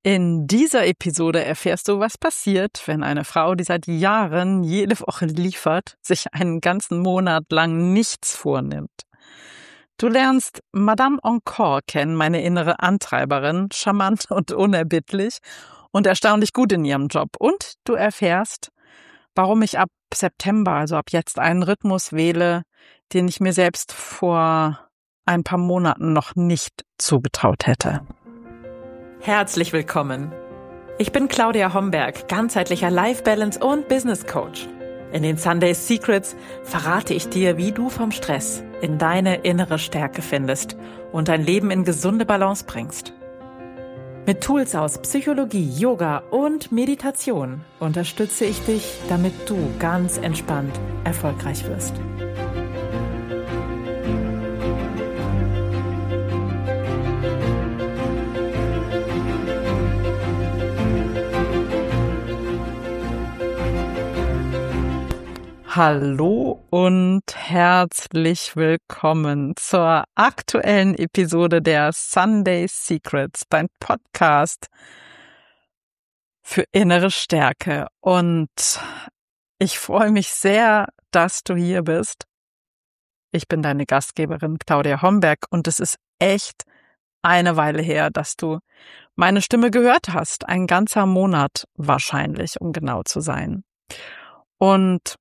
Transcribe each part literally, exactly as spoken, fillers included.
In dieser Episode erfährst du, was passiert, wenn eine Frau, die seit Jahren jede Woche liefert, sich einen ganzen Monat lang nichts vornimmt. Du lernst Madame Encore kennen, meine innere Antreiberin, charmant und unerbittlich und erstaunlich gut in ihrem Job. Und du erfährst, warum ich ab September, also ab jetzt, einen Rhythmus wähle, den ich mir selbst vor ein paar Monaten noch nicht zugetraut hätte. Herzlich willkommen. Ich bin Claudia Homberg, ganzheitlicher Life Balance und Business Coach. In den Sunday Secrets verrate ich dir, wie du vom Stress in deine innere Stärke findest und dein Leben in gesunde Balance bringst. Mit Tools aus Psychologie, Yoga und Meditation unterstütze ich dich, damit du ganz entspannt erfolgreich wirst. Hallo und herzlich willkommen zur aktuellen Episode der Sunday Secrets, dein Podcast für innere Stärke. Und ich freue mich sehr, dass du hier bist. Ich bin deine Gastgeberin Claudia Homberg und es ist echt eine Weile her, dass du meine Stimme gehört hast. Ein ganzer Monat wahrscheinlich, um genau zu sein. Und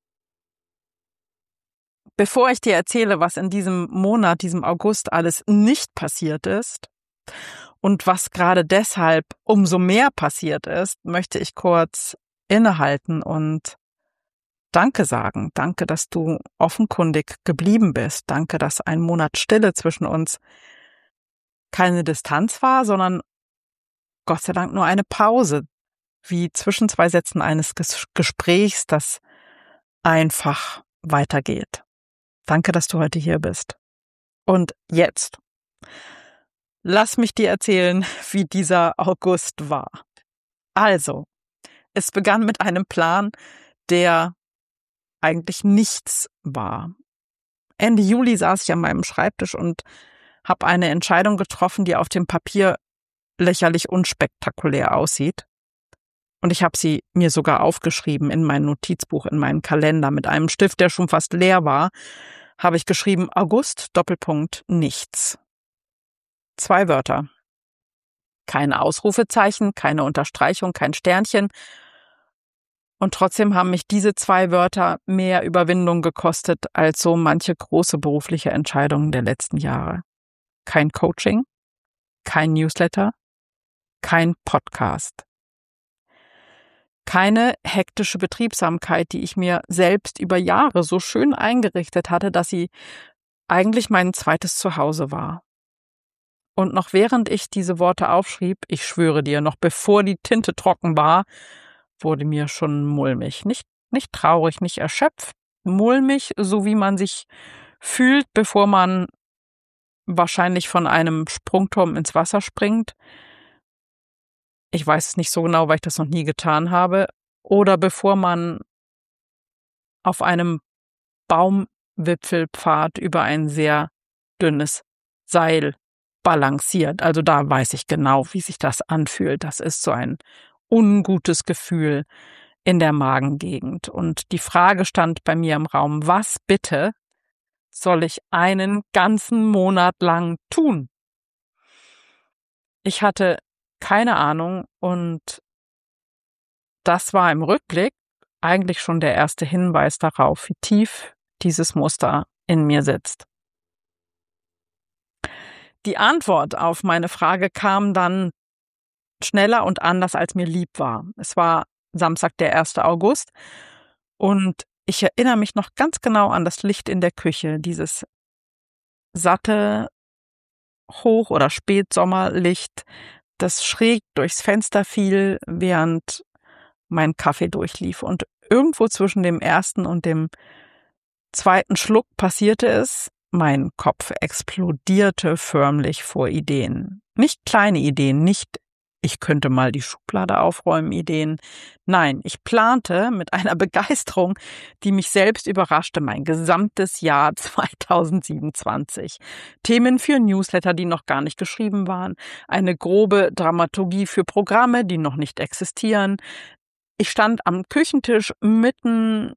bevor ich dir erzähle, was in diesem Monat, diesem August alles nicht passiert ist und was gerade deshalb umso mehr passiert ist, möchte ich kurz innehalten und Danke sagen. Danke, dass du offenkundig geblieben bist. Danke, dass ein Monat Stille zwischen uns keine Distanz war, sondern Gott sei Dank nur eine Pause, wie zwischen zwei Sätzen eines Ges- Gesprächs, das einfach weitergeht. Danke, dass du heute hier bist. Und jetzt, lass mich dir erzählen, wie dieser August war. Also, es begann mit einem Plan, der eigentlich nichts war. Ende Juli saß ich an meinem Schreibtisch und habe eine Entscheidung getroffen, die auf dem Papier lächerlich unspektakulär aussieht. Und ich habe sie mir sogar aufgeschrieben in mein Notizbuch, in meinen Kalender mit einem Stift, der schon fast leer war. Habe ich geschrieben, August, Doppelpunkt, nichts. Zwei Wörter. Kein Ausrufezeichen, keine Unterstreichung, kein Sternchen. Und trotzdem haben mich diese zwei Wörter mehr Überwindung gekostet als so manche große berufliche Entscheidungen der letzten Jahre. Kein Coaching, kein Newsletter, kein Podcast. Keine hektische Betriebsamkeit, die ich mir selbst über Jahre so schön eingerichtet hatte, dass sie eigentlich mein zweites Zuhause war. Und noch während ich diese Worte aufschrieb, ich schwöre dir, noch bevor die Tinte trocken war, wurde mir schon mulmig. Nicht, nicht traurig, nicht erschöpft, mulmig, so wie man sich fühlt, bevor man wahrscheinlich von einem Sprungturm ins Wasser springt. Ich weiß es nicht so genau, weil ich das noch nie getan habe. Oder bevor man auf einem Baumwipfelpfad über ein sehr dünnes Seil balanciert. Also da weiß ich genau, wie sich das anfühlt. Das ist so ein ungutes Gefühl in der Magengegend. Und die Frage stand bei mir im Raum, was bitte soll ich einen ganzen Monat lang tun? Ich hatte keine Ahnung und das war im Rückblick eigentlich schon der erste Hinweis darauf, wie tief dieses Muster in mir sitzt. Die Antwort auf meine Frage kam dann schneller und anders, als mir lieb war. Es war Samstag, der erste August und ich erinnere mich noch ganz genau an das Licht in der Küche, dieses satte Hoch- oder Spätsommerlicht, das schräg durchs Fenster fiel, während mein Kaffee durchlief. Und irgendwo zwischen dem ersten und dem zweiten Schluck passierte es, mein Kopf explodierte förmlich vor Ideen. Nicht kleine Ideen, nicht ich könnte mal die Schublade aufräumen, Ideen. Nein, ich plante mit einer Begeisterung, die mich selbst überraschte, mein gesamtes Jahr zweitausendsiebenundzwanzig. Themen für Newsletter, die noch gar nicht geschrieben waren, eine grobe Dramaturgie für Programme, die noch nicht existieren. Ich stand am Küchentisch mitten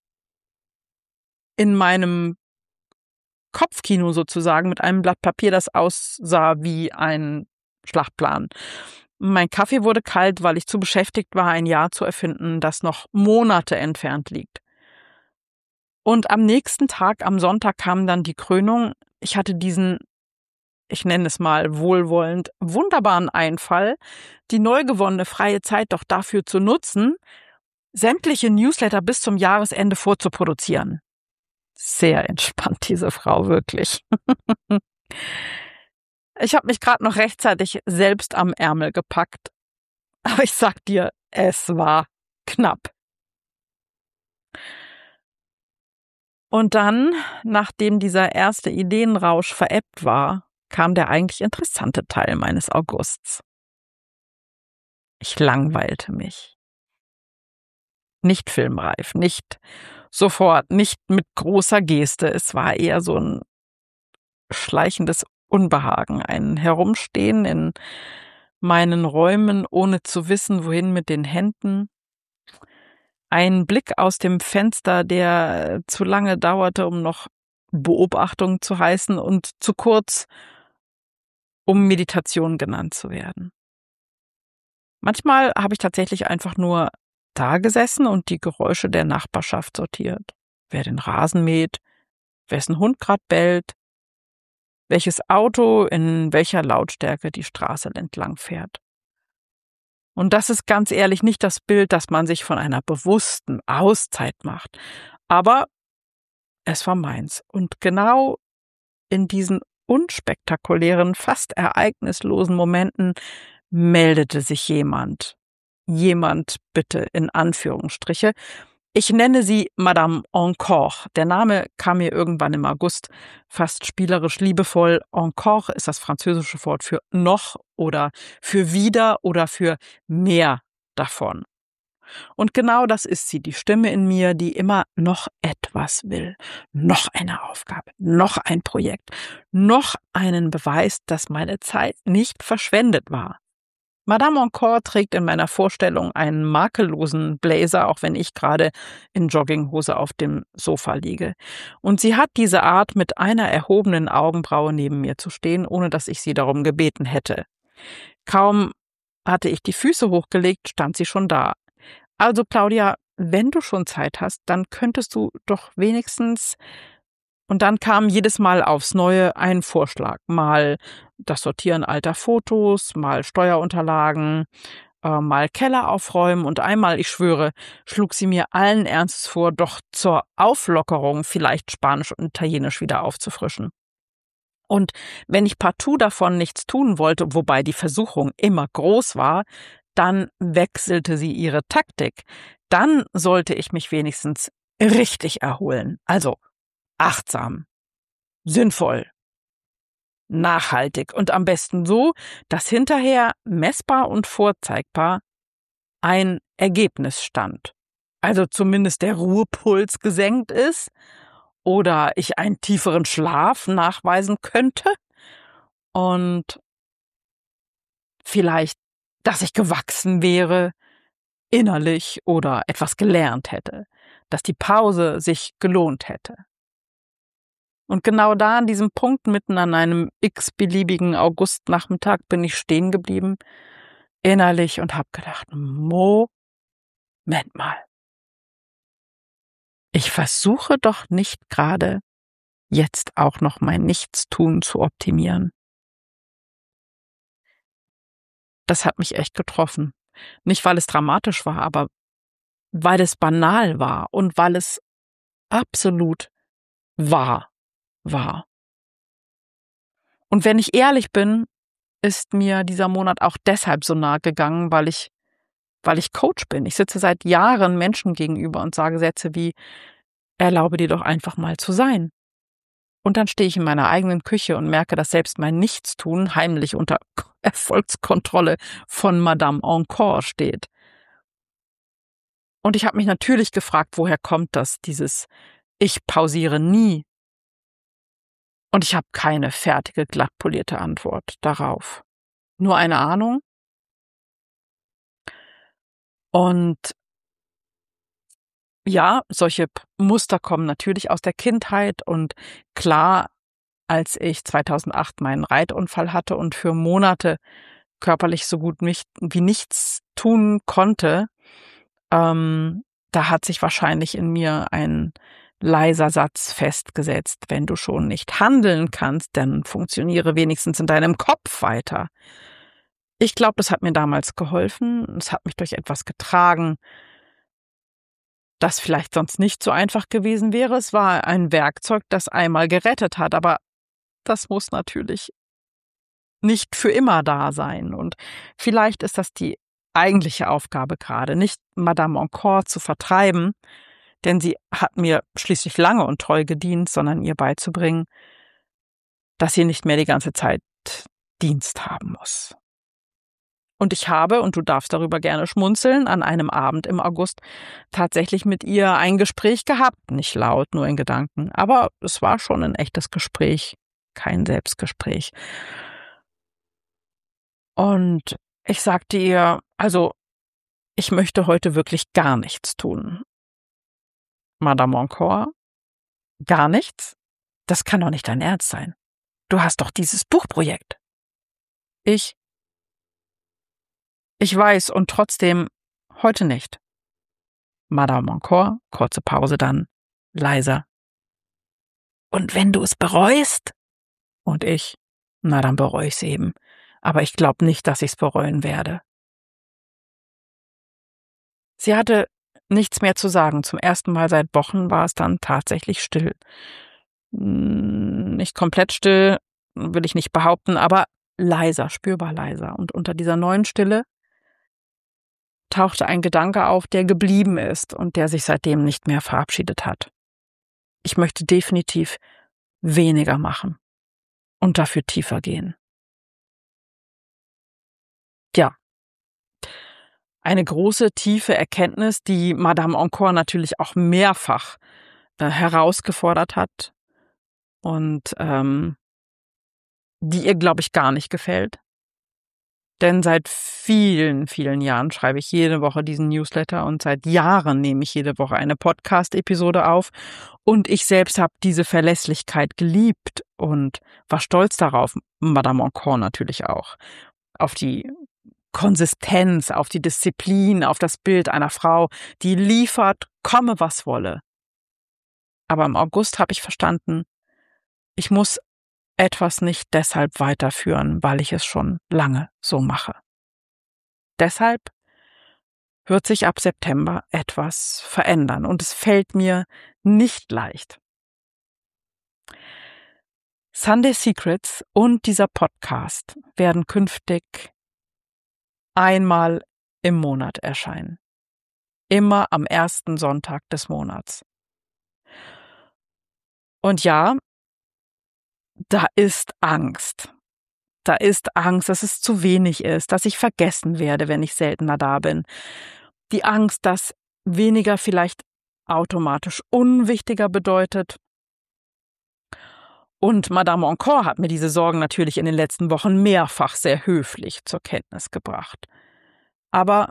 in meinem Kopfkino sozusagen mit einem Blatt Papier, das aussah wie ein Schlachtplan. Mein Kaffee wurde kalt, weil ich zu beschäftigt war, ein Jahr zu erfinden, das noch Monate entfernt liegt. Und am nächsten Tag, am Sonntag, kam dann die Krönung. Ich hatte diesen, ich nenne es mal wohlwollend, wunderbaren Einfall, die neu gewonnene freie Zeit doch dafür zu nutzen, sämtliche Newsletter bis zum Jahresende vorzuproduzieren. Sehr entspannt, diese Frau, wirklich. Ich habe mich gerade noch rechtzeitig selbst am Ärmel gepackt. Aber ich sag dir, es war knapp. Und dann, nachdem dieser erste Ideenrausch verebbt war, kam der eigentlich interessante Teil meines Augusts. Ich langweilte mich. Nicht filmreif, nicht sofort, nicht mit großer Geste. Es war eher so ein schleichendes Unbehagen, ein Herumstehen in meinen Räumen, ohne zu wissen, wohin mit den Händen. Ein Blick aus dem Fenster, der zu lange dauerte, um noch Beobachtung zu heißen und zu kurz, um Meditation genannt zu werden. Manchmal habe ich tatsächlich einfach nur da gesessen und die Geräusche der Nachbarschaft sortiert. Wer den Rasen mäht, wessen Hund grad bellt, welches Auto in welcher Lautstärke die Straße entlang fährt. Und das ist ganz ehrlich nicht das Bild, das man sich von einer bewussten Auszeit macht. Aber es war meins. Und genau in diesen unspektakulären, fast ereignislosen Momenten meldete sich jemand. Jemand bitte in Anführungsstriche. Ich nenne sie Madame Encore. Der Name kam mir irgendwann im August fast spielerisch liebevoll. Encore ist das französische Wort für noch oder für wieder oder für mehr davon. Und genau das ist sie, die Stimme in mir, die immer noch etwas will. Noch eine Aufgabe, noch ein Projekt, noch einen Beweis, dass meine Zeit nicht verschwendet war. Madame Encore trägt in meiner Vorstellung einen makellosen Blazer, auch wenn ich gerade in Jogginghose auf dem Sofa liege. Und sie hat diese Art, mit einer erhobenen Augenbraue neben mir zu stehen, ohne dass ich sie darum gebeten hätte. Kaum hatte ich die Füße hochgelegt, stand sie schon da. Also Claudia, wenn du schon Zeit hast, dann könntest du doch wenigstens... Und dann kam jedes Mal aufs Neue ein Vorschlag. Mal das Sortieren alter Fotos, mal Steuerunterlagen, äh, mal Keller aufräumen und einmal, ich schwöre, schlug sie mir allen Ernstes vor, doch zur Auflockerung vielleicht Spanisch und Italienisch wieder aufzufrischen. Und wenn ich partout davon nichts tun wollte, wobei die Versuchung immer groß war, dann wechselte sie ihre Taktik. Dann sollte ich mich wenigstens richtig erholen. Also achtsam, sinnvoll, nachhaltig und am besten so, dass hinterher messbar und vorzeigbar ein Ergebnis stand. Also zumindest der Ruhepuls gesenkt ist oder ich einen tieferen Schlaf nachweisen könnte und vielleicht, dass ich gewachsen wäre, innerlich oder etwas gelernt hätte, dass die Pause sich gelohnt hätte. Und genau da an diesem Punkt, mitten an einem x-beliebigen Augustnachmittag, bin ich stehen geblieben, innerlich, und habe gedacht, Moment mal. Ich versuche doch nicht gerade, jetzt auch noch mein Nichtstun zu optimieren. Das hat mich echt getroffen. Nicht, weil es dramatisch war, aber weil es banal war und weil es absolut wahr war. Und wenn ich ehrlich bin, ist mir dieser Monat auch deshalb so nahe gegangen, weil ich, weil ich Coach bin. Ich sitze seit Jahren Menschen gegenüber und sage Sätze wie, erlaube dir doch einfach mal zu sein. Und dann stehe ich in meiner eigenen Küche und merke, dass selbst mein Nichtstun heimlich unter Erfolgskontrolle von Madame Encore steht. Und ich habe mich natürlich gefragt, woher kommt das, dieses Ich pausiere nie. Und ich habe keine fertige, glatt polierte Antwort darauf. Nur eine Ahnung. Und ja, solche P- Muster kommen natürlich aus der Kindheit. Und klar, als ich zweitausendacht meinen Reitunfall hatte und für Monate körperlich so gut nicht, wie nichts tun konnte, ähm, da hat sich wahrscheinlich in mir ein leiser Satz festgesetzt: Wenn du schon nicht handeln kannst, dann funktioniere wenigstens in deinem Kopf weiter. Ich glaube, das hat mir damals geholfen. Es hat mich durch etwas getragen, das vielleicht sonst nicht so einfach gewesen wäre. Es war ein Werkzeug, das einmal gerettet hat, aber das muss natürlich nicht für immer da sein. Und vielleicht ist das die eigentliche Aufgabe gerade, nicht Madame Encore zu vertreiben, denn sie hat mir schließlich lange und treu gedient, sondern ihr beizubringen, dass sie nicht mehr die ganze Zeit Dienst haben muss. Und ich habe, und du darfst darüber gerne schmunzeln, an einem Abend im August tatsächlich mit ihr ein Gespräch gehabt. Nicht laut, nur in Gedanken. Aber es war schon ein echtes Gespräch, kein Selbstgespräch. Und ich sagte ihr, also, ich möchte heute wirklich gar nichts tun. Madame Encore, gar nichts? Das kann doch nicht dein Ernst sein. Du hast doch dieses Buchprojekt. Ich, ich weiß, und trotzdem heute nicht. Madame Encore, kurze Pause dann, leiser. Und wenn du es bereust? Und ich, na dann bereue ich's eben. Aber ich glaube nicht, dass ich's bereuen werde. Sie hatte nichts mehr zu sagen. Zum ersten Mal seit Wochen war es dann tatsächlich still. Nicht komplett still, will ich nicht behaupten, aber leiser, spürbar leiser. Und unter dieser neuen Stille tauchte ein Gedanke auf, der geblieben ist und der sich seitdem nicht mehr verabschiedet hat. Ich möchte definitiv weniger machen und dafür tiefer gehen. Ja, eine große, tiefe Erkenntnis, die Madame Encore natürlich auch mehrfach äh, herausgefordert hat und ähm, die ihr, glaube ich, gar nicht gefällt. Denn seit vielen, vielen Jahren schreibe ich jede Woche diesen Newsletter und seit Jahren nehme ich jede Woche eine Podcast-Episode auf. Und ich selbst habe diese Verlässlichkeit geliebt und war stolz darauf, Madame Encore natürlich auch, auf die Konsistenz, auf die Disziplin, auf das Bild einer Frau, die liefert, komme was wolle. Aber im August habe ich verstanden, ich muss etwas nicht deshalb weiterführen, weil ich es schon lange so mache. Deshalb wird sich ab September etwas verändern und es fällt mir nicht leicht. Sunday Secrets und dieser Podcast werden künftig einmal im Monat erscheinen. Immer am ersten Sonntag des Monats. Und ja, da ist Angst. Da ist Angst, dass es zu wenig ist, dass ich vergessen werde, wenn ich seltener da bin. Die Angst, dass weniger vielleicht automatisch unwichtiger bedeutet. Und Madame Encore hat mir diese Sorgen natürlich in den letzten Wochen mehrfach sehr höflich zur Kenntnis gebracht. Aber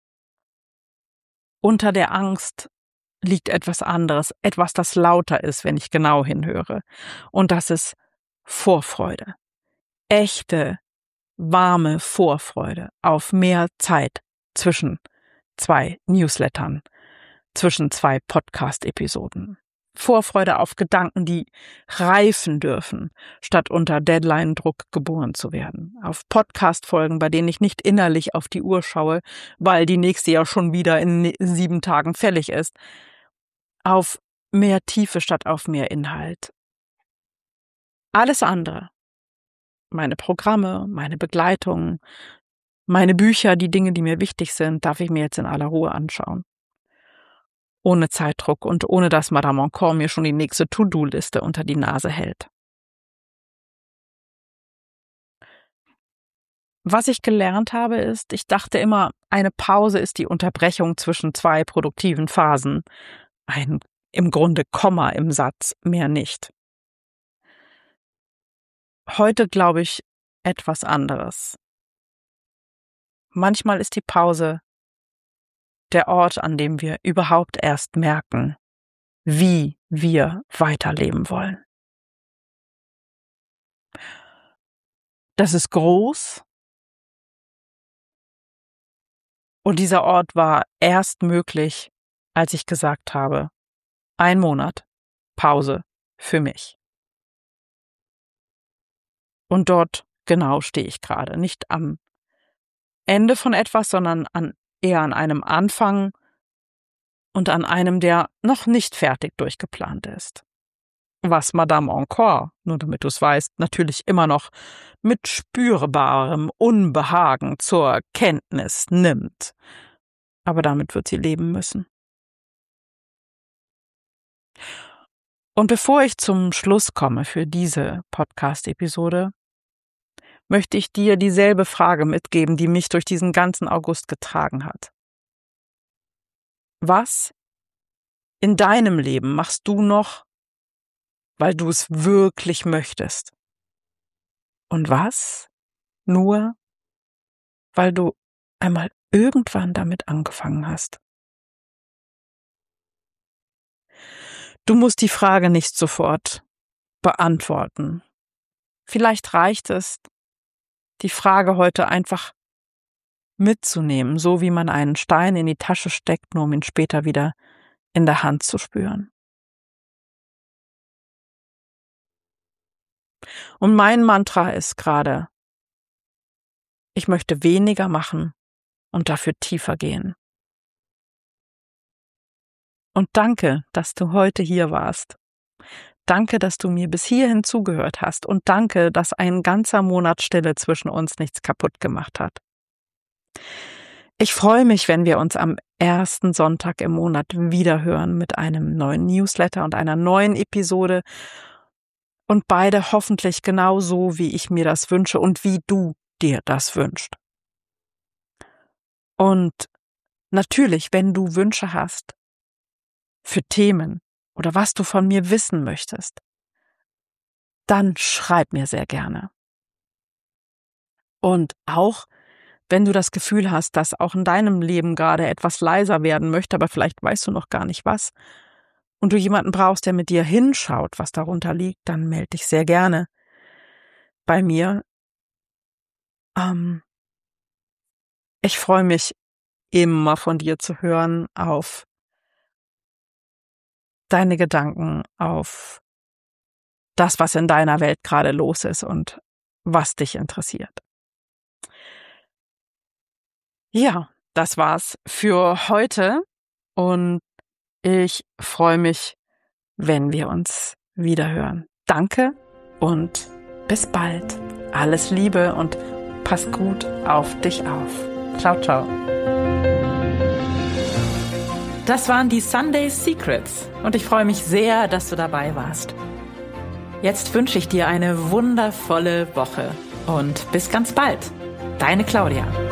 unter der Angst liegt etwas anderes, etwas, das lauter ist, wenn ich genau hinhöre. Und das ist Vorfreude. Echte, warme Vorfreude auf mehr Zeit zwischen zwei Newslettern, zwischen zwei Podcast-Episoden. Vorfreude auf Gedanken, die reifen dürfen, statt unter Deadline-Druck geboren zu werden. Auf Podcast-Folgen, bei denen ich nicht innerlich auf die Uhr schaue, weil die nächste ja schon wieder in sieben Tagen fällig ist. Auf mehr Tiefe statt auf mehr Inhalt. Alles andere, meine Programme, meine Begleitung, meine Bücher, die Dinge, die mir wichtig sind, darf ich mir jetzt in aller Ruhe anschauen. ohne Zeitdruck und ohne dass Madame Encore mir schon die nächste To-Do-Liste unter die Nase hält. Was ich gelernt habe ist, ich dachte immer, eine Pause ist die Unterbrechung zwischen zwei produktiven Phasen. Ein im Grunde Komma im Satz, mehr nicht. Heute glaube ich etwas anderes. Manchmal ist die Pause der Ort, an dem wir überhaupt erst merken, wie wir weiterleben wollen. Das ist groß. Und dieser Ort war erst möglich, als ich gesagt habe, ein Monat Pause für mich. Und dort genau stehe ich gerade. Nicht am Ende von etwas, sondern an, eher an einem Anfang und an einem, der noch nicht fertig durchgeplant ist. Was Madame Encore, nur damit du es weißt, natürlich immer noch mit spürbarem Unbehagen zur Kenntnis nimmt. Aber damit wird sie leben müssen. Und bevor ich zum Schluss komme für diese Podcast-Episode, möchte ich dir dieselbe Frage mitgeben, die mich durch diesen ganzen August getragen hat. Was in deinem Leben machst du noch, weil du es wirklich möchtest? Und was nur, weil du einmal irgendwann damit angefangen hast? Du musst die Frage nicht sofort beantworten. Vielleicht reicht es, die Frage heute einfach mitzunehmen, so wie man einen Stein in die Tasche steckt, nur um ihn später wieder in der Hand zu spüren. Und mein Mantra ist gerade, ich möchte weniger machen und dafür tiefer gehen. Und danke, dass du heute hier warst. Danke, dass du mir bis hierhin zugehört hast. Und danke, dass ein ganzer Monat Stille zwischen uns nichts kaputt gemacht hat. Ich freue mich, wenn wir uns am ersten Sonntag im Monat wiederhören mit einem neuen Newsletter und einer neuen Episode. Und beide hoffentlich genau so, wie ich mir das wünsche und wie du dir das wünschst. Und natürlich, wenn du Wünsche hast für Themen oder was du von mir wissen möchtest, dann schreib mir sehr gerne. Und auch, wenn du das Gefühl hast, dass auch in deinem Leben gerade etwas leiser werden möchte, aber vielleicht weißt du noch gar nicht was, und du jemanden brauchst, der mit dir hinschaut, was darunter liegt, dann melde dich sehr gerne bei mir. Ähm, ich freue mich immer von dir zu hören, auf deine Gedanken, auf das, was in deiner Welt gerade los ist und was dich interessiert. Ja, das war's für heute und ich freue mich, wenn wir uns wiederhören. Danke und bis bald. Alles Liebe und pass gut auf dich auf. Ciao, ciao. Das waren die Sunday Secrets und ich freue mich sehr, dass du dabei warst. Jetzt wünsche ich dir eine wundervolle Woche und bis ganz bald. Deine Claudia.